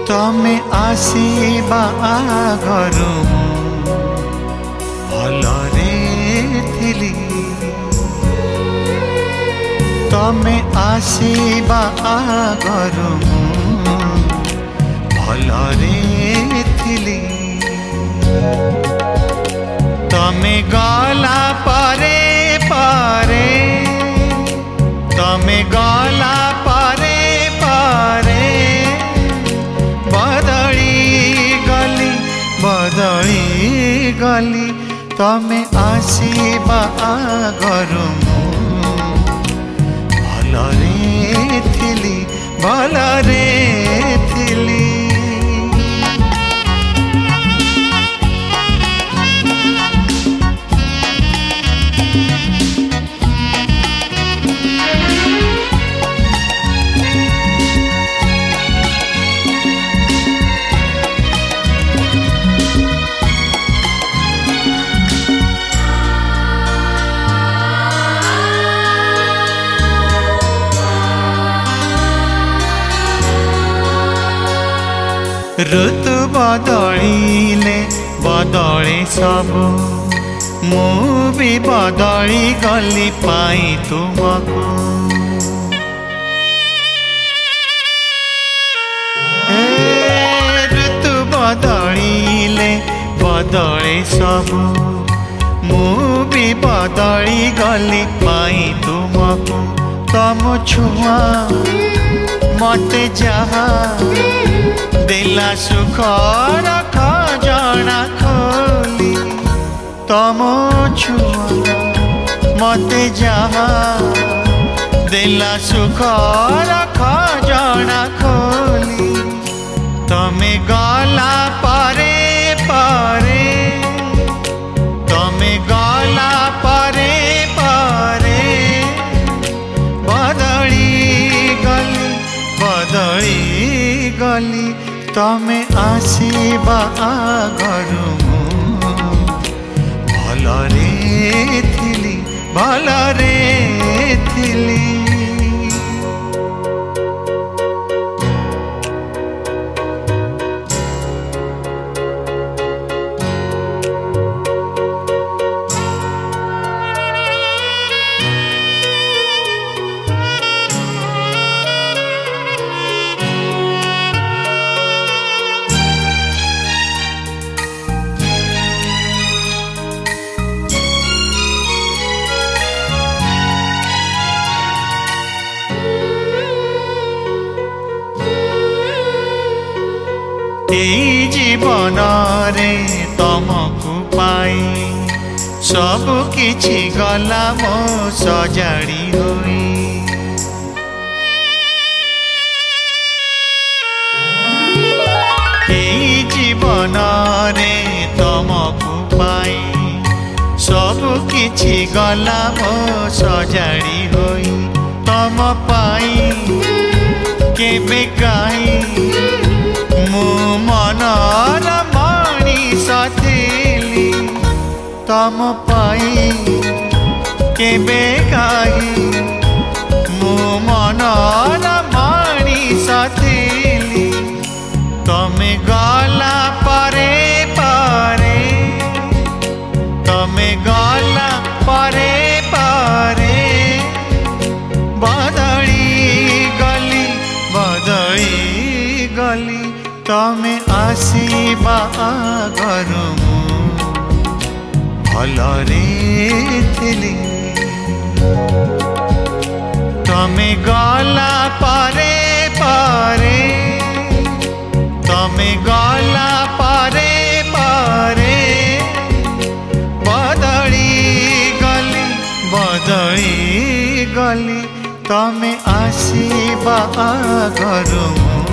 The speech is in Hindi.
तमे आसीबा आगरु भलरे थिली तमे आसीबा आगरु भलरे थिली तमे गला परे परे तमे गला परे परे बदली गली तमे आसीबा आगरु भलरे थिली भलरे थिली। ऋतु बदलिले बदले सब मु भी बदली गली पाई तुमको ऋतु बदलिले बदले सब मु भी बदली गली पाई तुमको तम छुआ मते जहा दिला सुखर खजना खोली तम छुआ मते जहा दिला सुखर खजना खोली तमे गला परे परे तमे गला परे परे बदली गली तमे आसीबा आगरु भलरे थिली भलरे थिली। एई जीवन रे तमको पाई सब किछि गला मो सजाड़ी होई एई जीवन रे तमको पाई सब किछि गला मो सजाड़ी होई तम पाई केबे गाई मु मनर मणिष थिली तम पाई केबे गाई मु मनर मणिष थिली तमे गला परे परे तमे गला परे परे बदली गली तमे आसीबा आगरु भलरे थिली तमे गला परे परे तमे गला परे परे बदली गली तमे आसीबा आगरु